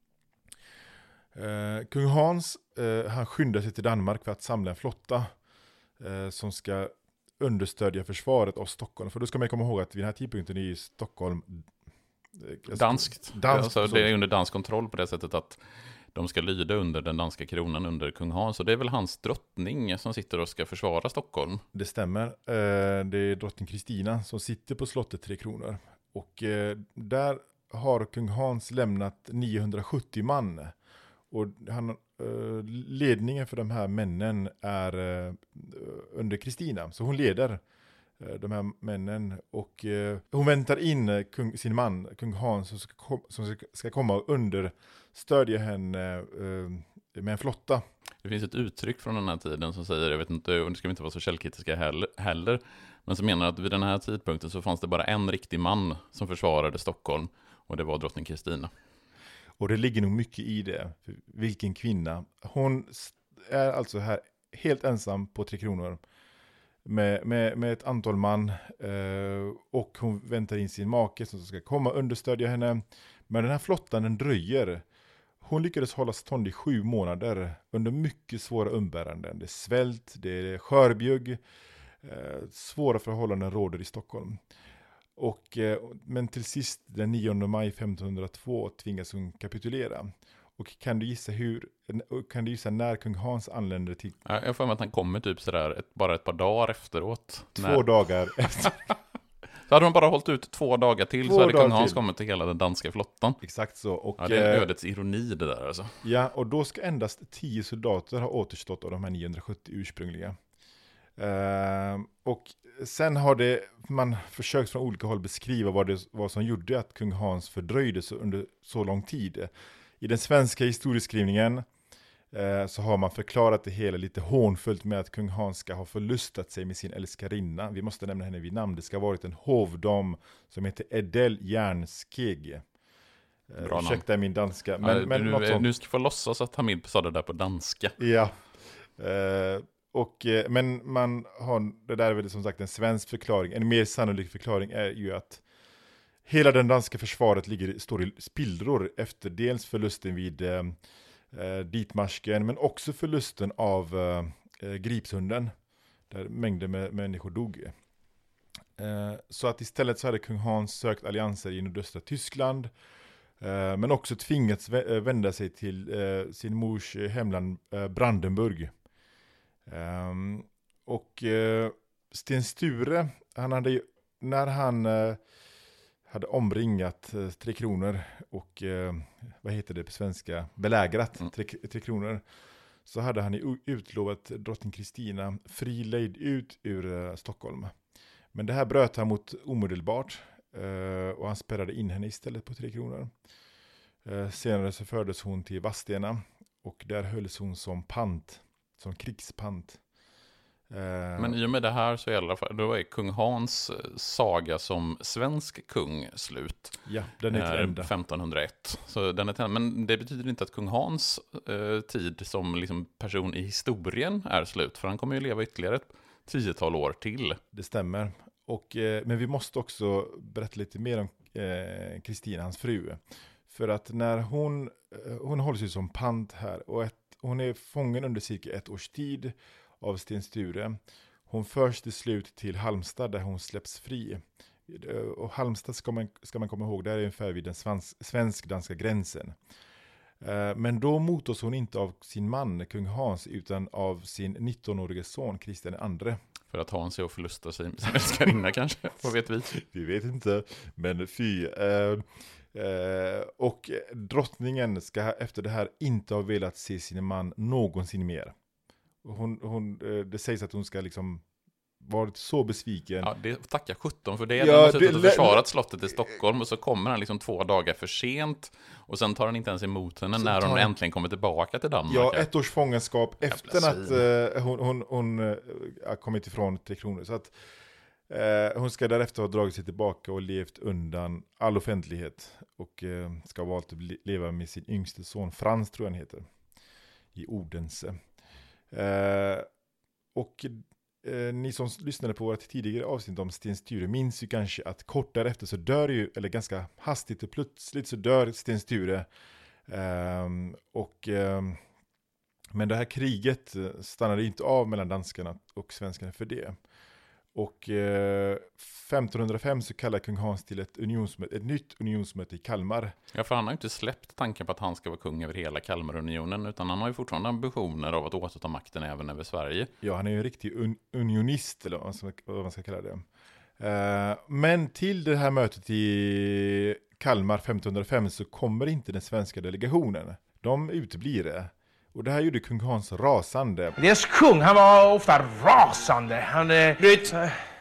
Uh, kung Hans uh, han skyndar sig till Danmark för att samla en flotta uh, som ska understödja försvaret av Stockholm. För då ska man komma ihåg att vid den här tidpunkten är ju Stockholm uh, danskt. danskt alltså, det är under dansk kontroll på det sättet att de ska lyda under den danska kronan under kung Hans. Så det är väl hans drottning som sitter och ska försvara Stockholm. Det stämmer. Uh, det är drottning Kristina som sitter på slottet Tre Kronor. Och uh, där har kung Hans lämnat niohundrasjuttio man. Och han, uh, ledningen för de här männen är uh, under Kristina. Så hon leder uh, de här männen. Och uh, hon väntar in uh, kung, sin man, kung Hans, som ska, kom, som ska komma och understödja henne uh, med en flotta. Det finns ett uttryck från den här tiden som säger, jag vet inte, och det ska vi inte vara så källkritiska heller, heller, men som menar att vid den här tidpunkten så fanns det bara en riktig man som försvarade Stockholm. Och det var drottning Kristina. Och det ligger nog mycket i det. För vilken kvinna. Hon är alltså här helt ensam på Tre Kronor. Med, med, med ett antal man. Eh, och hon väntar in sin make som ska komma och understödja henne. Men den här flottan den dröjer. Hon lyckades hålla stånd i sju månader. Under mycket svåra umbäranden. Det är svält, det är skörbjugg. Eh, svåra förhållanden råder i Stockholm. Och, men till sist den nionde maj femtonhundratvå tvingas hon kapitulera. Och kan du gissa hur kan du gissa när kung Hans anländer till? Ja, jag får med att han kommer typ sådär ett, bara ett par dagar efteråt. Två när... dagar efter. Så hade de bara hållit ut två dagar till två så hade kung Hans till. kommit till hela den danska flottan. Exakt så. Och, ja, det är ödets ironi det där alltså. Ja, och då ska endast tio soldater ha återstått av de här niohundrasjuttio ursprungliga. Uh, och sen har det man försökt från olika håll beskriva vad det vad som gjorde att kung Hans fördröjdes under så lång tid. I den svenska historieskrivningen uh, så har man förklarat det hela lite hånfullt med att kung Hans ska ha förlustat sig med sin älskarinna. Vi måste nämna henne vid namn. Det ska ha varit en hovdam som heter Edel Jernskeg. Uh, ursäkta min danska. Men, ja, men nu, något sånt. nu ska få låtsas att Hamid sa det där på danska. Ja. Uh, Och, men man har, det där är väl som sagt en svensk förklaring. En mer sannolik förklaring är ju att hela den danska försvaret ligger, står i spillror efter dels förlusten vid eh, Ditmarsken, men också förlusten av eh, Gripshunden, där mängder med människor dog. Eh, så att istället så hade kung Hans sökt allianser i nordöstra Tyskland, eh, men också tvingats vända sig till eh, sin mors hemland eh, Brandenburg. Um, och uh, Sten Sture, han hade ju, när han uh, hade omringat uh, Tre Kronor och uh, vad heter det på svenska, belägrat mm. tre, tre Kronor, så hade han ju utlovat drottning Kristina fri lejd ut ur uh, Stockholm. Men det här bröt han mot omedelbart uh, och han spärrade in henne istället på Tre Kronor. Uh, senare så fördes hon till Vadstena och där hölls hon som pant. Som krigspant. Men i och med det här så i alla fall, då är kung Hans saga som svensk kung slut. Ja, den är till ända. femtonhundraett. Så den är till, men det betyder inte att kung Hans eh, tid som liksom person i historien är slut. För han kommer ju leva ytterligare ett tiotal år till. Det stämmer. Och, eh, men vi måste också berätta lite mer om Kristina, eh, hans fru. För att när hon, eh, hon hålls ju som pant här och ett hon är fången under cirka ett års tid av Sten Sture. Hon förs till slut till Halmstad där hon släpps fri. Och Halmstad ska man, ska man komma ihåg, där är ungefär vid den svens, svensk-danska gränsen. Men då mottas hon inte av sin man, kung Hans, utan av sin nittonårige son, Kristian den andre. För att Hans är och förlusta sig med sin älskarinna kanske, vad vet vi? Vi vet inte, men fy. Eh, eh, och drottningen ska efter det här inte ha velat se sin man någonsin mer. Hon, hon, det sägs att hon ska liksom varit så besviken. Ja, det tackar sjutton för det. Ja, de har suttit det- och försvarat slottet i Stockholm och så kommer han liksom två dagar för sent och sen tar han inte ens emot henne Så när tar hon han- äntligen kommer tillbaka till Danmark. Ja, ett års fångenskap efter svin. att eh, hon, hon, hon eh, har kommit ifrån Tre Kronor. Så att eh, hon ska därefter ha dragit sig tillbaka och levt undan all offentlighet. Och eh, ska ha valt att bli, leva med sin yngste son, Frans tror jag han heter, i Odense. Eh, och eh, ni som lyssnade på vårt tidigare avsnitt om Sten Sture minns ju kanske att kort därefter så dör ju, eller ganska hastigt och plötsligt så dör Sten Sture. Ehm, och, ehm, men det här kriget eh, stannade inte av mellan danskarna och svenskarna för det. Och eh, femtonhundrafem så kallar kung Hans till ett, unionsmöte, ett nytt unionsmöte i Kalmar. Ja, för han har ju inte släppt tanken på att han ska vara kung över hela Kalmarunionen, utan han har ju fortfarande ambitioner av att återta makten även över Sverige. Ja, han är ju en riktig un- unionist, eller vad, som, vad man ska kalla det. Eh, men till det här mötet i Kalmar femtonhundrafem så kommer inte den svenska delegationen. De uteblir det. Och det här gjorde kung Hans rasande. Deras kung, han var ofta rasande. Han, eh, Bryt!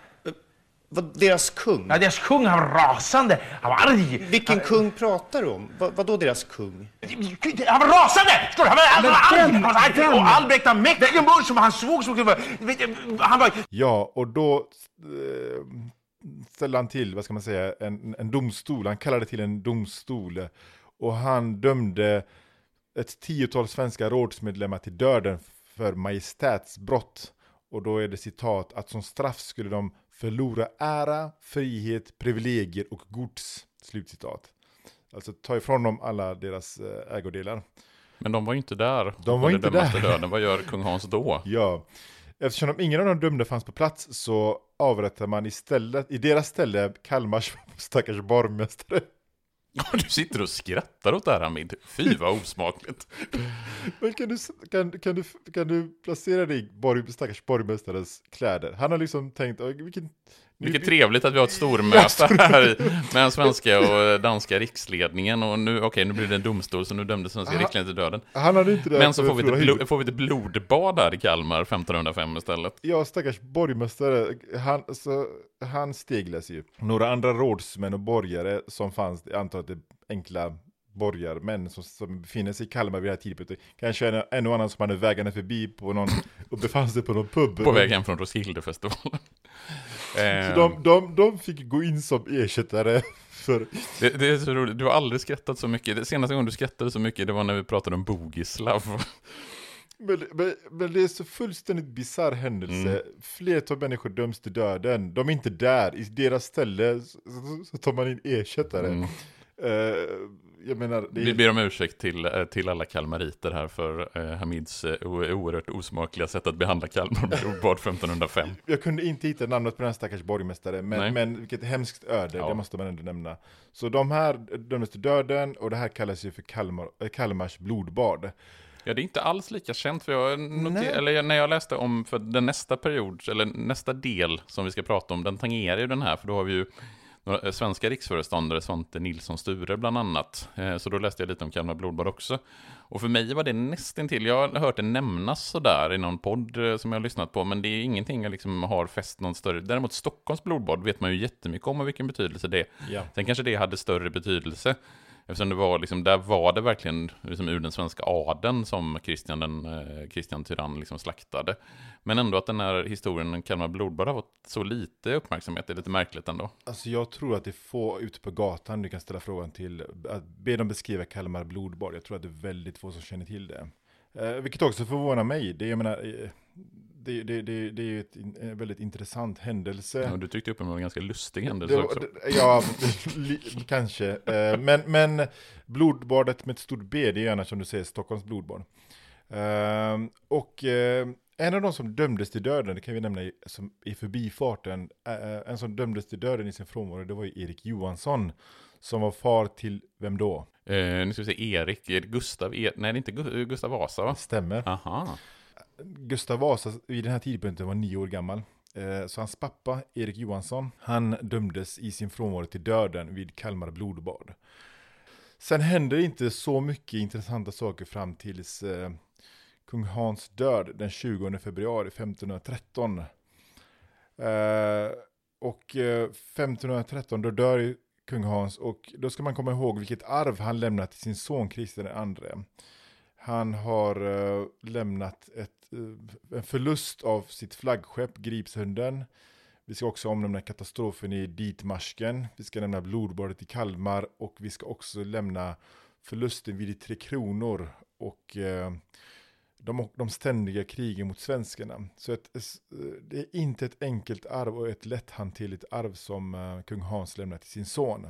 Vad, deras kung? ja, deras kung, han var rasande. Han var arg. Vilken kung pratar du om? Vad, vad då deras kung? Han var rasande! Förstår du? Han var, han var arg. Han var arg. Och Albrecht av Mecklenburg som han svog som han var... Ja, och då eh, ställde han till, vad ska man säga, en, en domstol. Han kallade till en domstol. Och han dömde ett tiotal svenska rådsmedlemmar till döden för majestätsbrott. Och då är det citat att som straff skulle de förlora ära, frihet, privilegier och gods. Slutcitat. Alltså ta ifrån dem alla deras eh, ägodelar. Men de var ju inte där. De var Och inte det dömas där. till döden. Vad gör kung Hans då? Ja, eftersom de, ingen av de dömda fanns på plats så avrättar man istället, i deras ställe Kalmars stackars borgmästare. Du sitter och skrattar åt det här, Hamid. Fy vad osmakligt. Men kan du, kan, kan du, kan du placera dig i borg, stackars borgmästarens kläder? Han har liksom tänkt, "Oj, vilken... Vilket trevligt att vi har ett stormöte här i- med den svenska och danska riksledningen. Och nu, okej, nu blir det en domstol, så nu dömde svenska Aha. riksledningen till döden. Han hade inte det. Men så får vi, förlora ett blo- huvudet. får vi ett blodbad där i Kalmar femtonhundrafem istället. Ja, stackars borgmästare, han, så, han steglas ju. Några andra rådsmän och borgare som fanns, jag antar att det är enkla borgarmän som, som befinner sig i Kalmar vid det här tidpunkten. Kanske en, en och annan som hade vägarna förbi på någon, och befann sig på någon pub. På väg hem från Roskildefestivalen. Så de, de, de fick gå in som ersättare för... Det, det är så roligt. Du har aldrig skrattat så mycket. Det senaste gången du skrattade så mycket, det var när vi pratade om Bogislav. Men, men, men det är så fullständigt bizarr händelse. Mm. Flertal människor döms till döden. De är inte där. I deras ställe så, så, så tar man in ersättare. Mm. Uh, jag menar... Det Vi är, ber om ursäkt till, eh, till alla kalmariter här för eh, Hamids eh, o- oerhört osmakliga sätt att behandla Kalmar med blodbad femtonhundrafem. jag kunde inte hitta namnet på den här stackars borgmästare. Nej. Men, men vilket hemskt öde, Ja. det måste man ändå nämna. Så de här dömdes till döden. Och det här kallas ju för Kalmar, äh, Kalmars blodbad. Ja, det är inte alls lika känt, för jag noter- Nej. eller när jag läste om för den nästa period, eller nästa del som vi ska prata om, den tangerar ju den här, för då har vi ju några eh, svenska riksföreståndare, Svante Nilsson Sture bland annat. Eh, så då läste jag lite om Kalmar blodbad också. Och för mig var det nästan till, jag har hört det nämnas sådär i någon podd eh, som jag har lyssnat på, men det är ingenting jag liksom har fäst någon större. Däremot Stockholms blodbad vet man ju jättemycket om och vilken betydelse det är. Ja. Sen kanske det hade större betydelse. Eftersom det var liksom, där var det verkligen liksom ur den svenska adeln som Kristian den eh, Kristian Tyrann liksom slaktade. Men ändå att den här historien Kalmar blodbad har fått så lite uppmärksamhet är lite märkligt ändå. Alltså jag tror att det är få ute på gatan du kan ställa frågan till, att be dem beskriva Kalmar blodbad. Jag tror att det är väldigt få som känner till det. Eh, vilket också förvånar mig. Det, jag menar, eh, det, det, det, det är ju ett, en väldigt intressant händelse. Ja, du tyckte uppenbarligen en ganska lustig händelse Det, också. det, ja, li, kanske. Eh, men, men blodbadet med ett stort B, det är gärna som du säger Stockholms blodbad. Eh, och eh, En av de som dömdes till döden, det kan vi nämna i, som i förbifarten, äh, en som dömdes till döden i sin frånvaro, det var ju Erik Johansson, som var far till, vem då? Eh, nu ska vi se, Erik, Gustav, er, nej det är inte Gu- Gustav Vasa va? Stämmer. Aha. Gustav Vasa vid den här tidpunkten var nio år gammal. Eh, så hans pappa, Erik Johansson, han dömdes i sin frånvaro till döden vid Kalmar blodbad. Sen hände inte så mycket intressanta saker fram tills eh, kung Hans död den tjugonde februari femtonhundratretton. Eh, och eh, femtonhundratretton då dör kung Hans, och då ska man komma ihåg vilket arv han lämnat till sin son Kristian den andre. Han har eh, lämnat ett, eh, en förlust av sitt flaggskepp Gripshunden. Vi ska också omnämna katastrofen i Ditmarsken. Vi ska nämna blodbadet i Kalmar, och vi ska också lämna förlusten vid de Tre Kronor och eh, de, de ständiga krigen mot svenskarna. Så ett, det är inte ett enkelt arv och ett lätthanterligt arv som uh, kung Hans lämnar till sin son.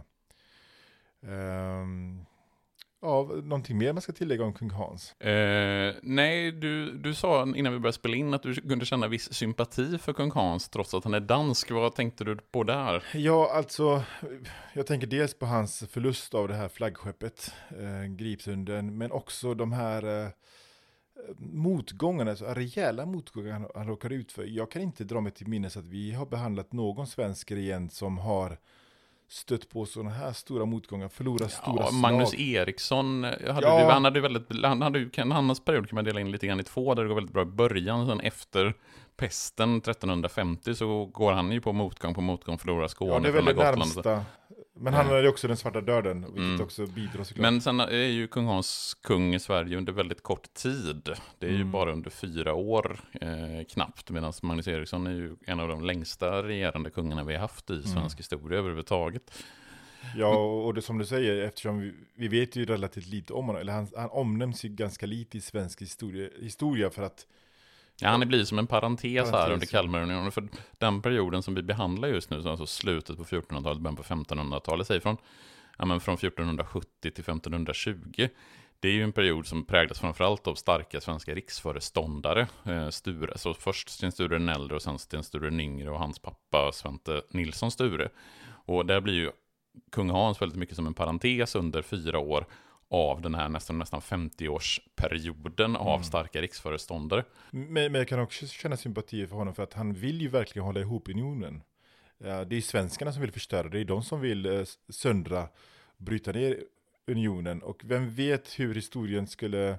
Um, ja, någonting mer man ska tillägga om kung Hans? Eh, nej, du, du sa innan vi började spela in att du kunde känna viss sympati för kung Hans trots att han är dansk. Vad tänkte du på där? Ja, alltså, jag tänker dels på hans förlust av det här flaggskeppet, eh, Gripshunden, men också de här... Eh, motgångarna, så rejäla motgångar han, han råkar ut för. Jag kan inte dra mig till minnes att vi har behandlat någon svensk regent som har stött på sådana här stora motgångar, förlorat ja, stora slag. Magnus Eriksson hade ja. du, han hade väldigt, han hade kan, hans period kan man dela in lite grann i två, där det går väldigt bra i början, sen efter pesten trettonhundrafemtio så går han ju på motgång på motgång, förlorar Skåne. Ja, det är väl det närmsta. Men han hade också den svarta döden, vilket mm. också bidrar såklart. Men sen är ju kung Hans kung i Sverige under väldigt kort tid. Det är mm. ju bara under fyra år eh, knappt. Medan Magnus Eriksson är ju en av de längsta regerande kungarna vi har haft i svensk mm. historia överhuvudtaget. Ja, och det som du säger, eftersom vi, vi vet ju relativt lite om honom. Eller han, han omnämns ju ganska lite i svensk historia, historia för att... Ja, han blir som en parentes, parentes. här under Kalmarunionen. För den perioden som vi behandlar just nu, alltså slutet på fjortonhundratalet, början på femtonhundratalet, säger från, ja, men från fjortonhundrasjuttio till femtonhundratjugo. Det är ju en period som präglas framförallt av starka svenska riksföreståndare. Eh, Sture, så först Sten Sture den äldre och sen Sten Sture den yngre och hans pappa Svante Nilsson Sture. Och där blir ju kung Hans väldigt mycket som en parentes under fyra år av den här nästan, nästan femtio-årsperioden av mm. starka riksföreståndare. Men, men jag kan också känna sympati för honom för att han vill ju verkligen hålla ihop unionen. Ja, det är svenskarna som vill förstöra, det är de som vill eh, söndra, bryta ner unionen. Och vem vet hur historien skulle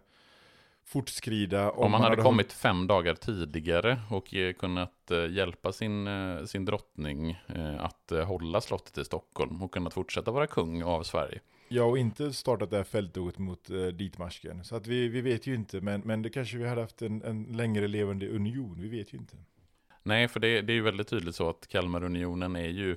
fortskrida. Om, om man hade, hade kommit fem dagar tidigare och eh, kunnat eh, hjälpa sin, eh, sin drottning eh, att eh, hålla slottet i Stockholm och kunnat fortsätta vara kung av Sverige. Ja, och inte startat det här fältåget mot eh, Ditmarsken. Så att vi, vi vet ju inte, men, men det kanske vi hade haft en, en längre levande union, vi vet ju inte. Nej, för det, det är ju väldigt tydligt så att Kalmarunionen är ju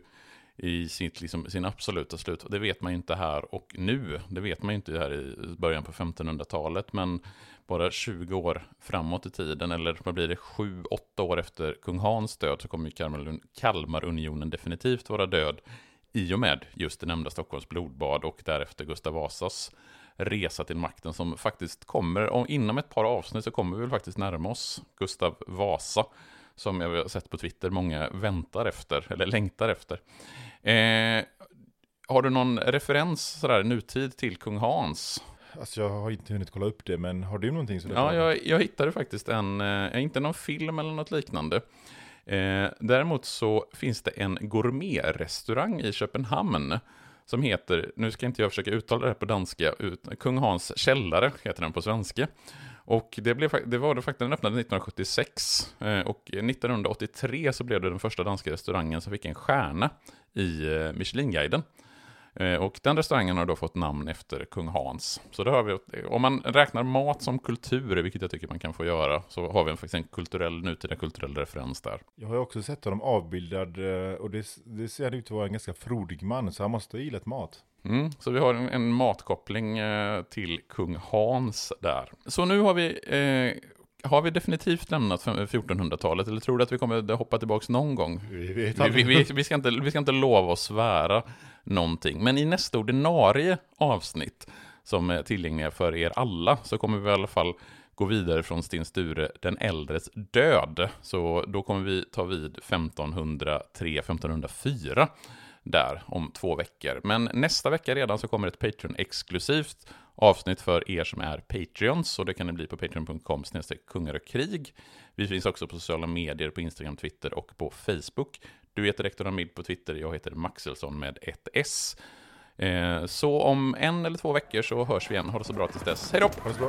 i sitt, liksom, sin absoluta slut. Och det vet man ju inte här och nu. Det vet man ju inte här i början på femtonhundratalet. Men bara tjugo år framåt i tiden, eller vad blir det, sju åtta år efter kung Hans död, så kommer ju Kalmar, Kalmarunionen definitivt vara död i och med just det nämnda Stockholms blodbad och därefter Gustav Vasas resa till makten som faktiskt kommer, och inom ett par avsnitt så kommer vi väl faktiskt närma oss Gustav Vasa, som jag har sett på Twitter många väntar efter, eller längtar efter. Eh, har du någon referens sådär nutid till kung Hans? Alltså jag har inte hunnit kolla upp det, men har du någonting sådär? Ja, jag, jag hittade faktiskt en, eh, inte någon film eller något liknande. Eh, däremot så finns det en gourmetrestaurang i Köpenhamn som heter, nu ska inte jag försöka uttala det här på danska, ut, Kung Hans källare heter den på svenska. Och det, blev, det var det faktiskt, den öppnade nittonhundrasjuttiosex eh, och nittonhundraåttiotre så blev det den första danska restaurangen som fick en stjärna i eh, Michelin-guiden. Och den restaurangen har då fått namn efter kung Hans. Så då har vi, om man räknar mat som kultur, vilket jag tycker man kan få göra, så har vi faktiskt en kulturell, nutida kulturell referens där. Jag har också sett honom avbildad och det, det ser ut att vara en ganska frodig man, så han måste ha gillat mat. Mm, så vi har en, en matkoppling eh, till kung Hans där. Så nu har vi... Eh, Har vi definitivt lämnat fjortonhundratalet, eller tror du att vi kommer att hoppa tillbaka någon gång? Vi, vet vi, vi, vi, ska inte, vi ska inte lova och svära någonting. Men i nästa ordinarie avsnitt som är tillgängliga för er alla så kommer vi i alla fall gå vidare från Sten Sture, den äldres död. Så då kommer vi ta vid femtonhundratre femtonhundrafyra där om två veckor. Men nästa vecka redan så kommer ett Patreon-exklusivt avsnitt för er som är Patreons, och det kan ni bli på patreon punkt com slash kungar och krig. Vi finns också på sociala medier, på Instagram, Twitter och på Facebook. Du heter Rektor Amid på Twitter, jag heter Maxelsson med ett S. Eh, så om en eller två veckor så hörs vi igen. Ha det så bra tills dess. Hej då! Ha det så bra.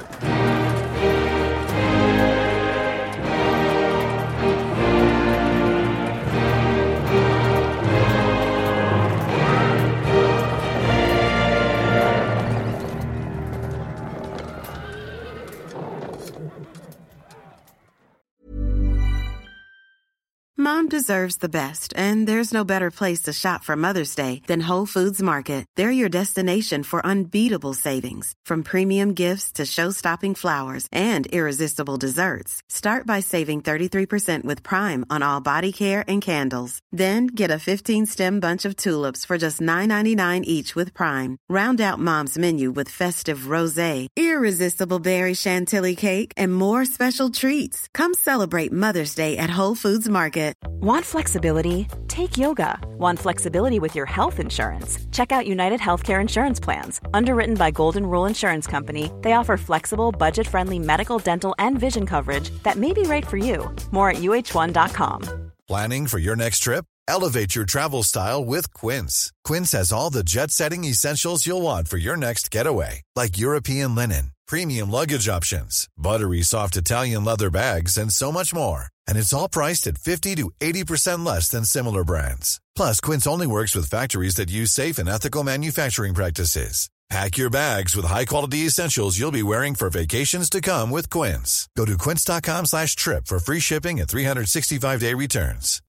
Mom deserves the best, and there's no better place to shop for Mother's Day than Whole Foods Market. They're your destination for unbeatable savings, from premium gifts to show-stopping flowers and irresistible desserts. Start by saving thirty-three percent with Prime on all body care and candles. Then get a fifteen-stem bunch of tulips for just nine ninety-nine each with Prime. Round out Mom's menu with festive rosé, irresistible berry chantilly cake, and more special treats. Come celebrate Mother's Day at Whole Foods Market. Want flexibility? Take yoga. Want flexibility with your health insurance? Check out United Healthcare Insurance Plans. Underwritten by Golden Rule Insurance Company, they offer flexible, budget-friendly medical, dental, and vision coverage that may be right for you. More at U H one dot com. Planning for your next trip? Elevate your travel style with Quince. Quince has all the jet-setting essentials you'll want for your next getaway, like European linen, premium luggage options, buttery soft Italian leather bags, and so much more. And it's all priced at fifty to eighty percent less than similar brands. Plus, Quince only works with factories that use safe and ethical manufacturing practices. Pack your bags with high-quality essentials you'll be wearing for vacations to come with Quince. Go to quince dot com slash trip for free shipping and three sixty-five day returns.